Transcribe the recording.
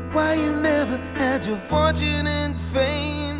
Why you never had your fortune and fame?